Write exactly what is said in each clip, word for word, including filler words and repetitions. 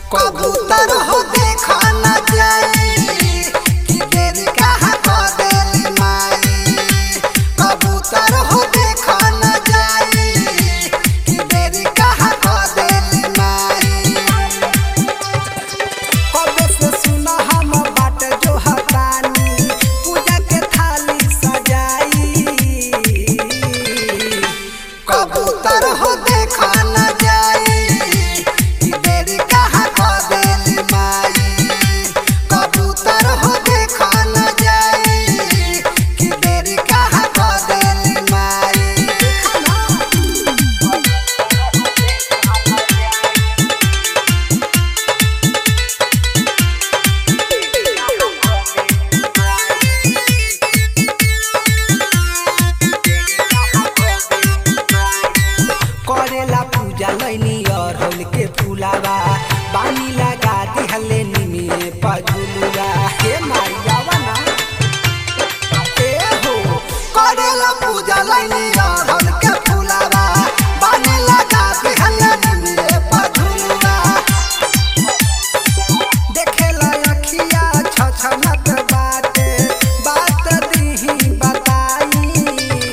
कबूतर हो देखा न जाए कि देरी कहाँ कर देली माई। कबूतर हो देखा न जाए कि देरी कहाँ कर देली माई। कबे से सुना हम बाट जो हतानी पूजा के थाली सजाई। कबूतर हो देखा न जाए कि देरी कहाँ कर देली माई। कबूतर हो देखा न जाए कि देरी कहाँ कर देली माई। करेला पूजा लैनी अरहुल के फुलावा बानी लगा दिहले निमिए पझुलुआ। हे माइयावा ना ए हो करेला पूजा लैनी अरहुल के फुलावा बानी लगा दिहले निमिए पझुलुआ। देखेला अखिया छछनत बाटे बात दीही बताई।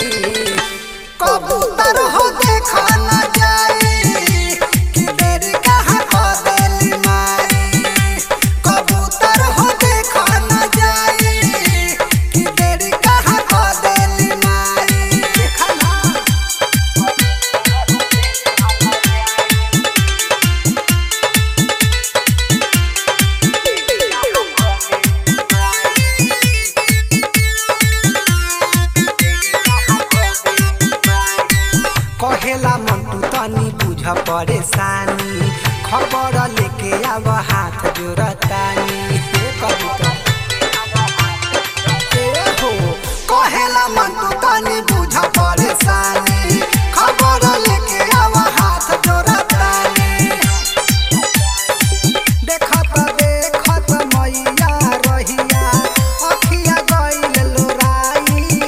कबूतर हो देखा न जाए कि देरी कहाँ कर देली माई। कबूतर हो देखा न जाए कि देरी कहाँ कर देली माई। देखा ना कहेला मंटू तनी बुझ परेशानी खबर लेके आव हाथ जोड़तानी। हे कबूतर ए हो कहेला मंटू तनी बुझ परेशानी खबर लेके आव हाथ जोड़तानी। देखत देखत मैया रहिया अखिया गइल लोराई।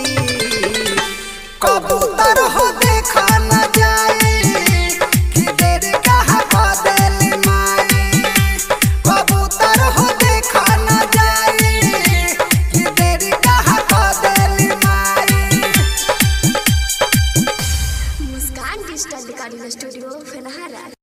कबूतर हो देखा न जाए कि देरी कहाँ कर देली माई। कबूतर हो देखा न जाए कि देरी कहाँ कर देली माई। Muskan digital recording studio Phenhara.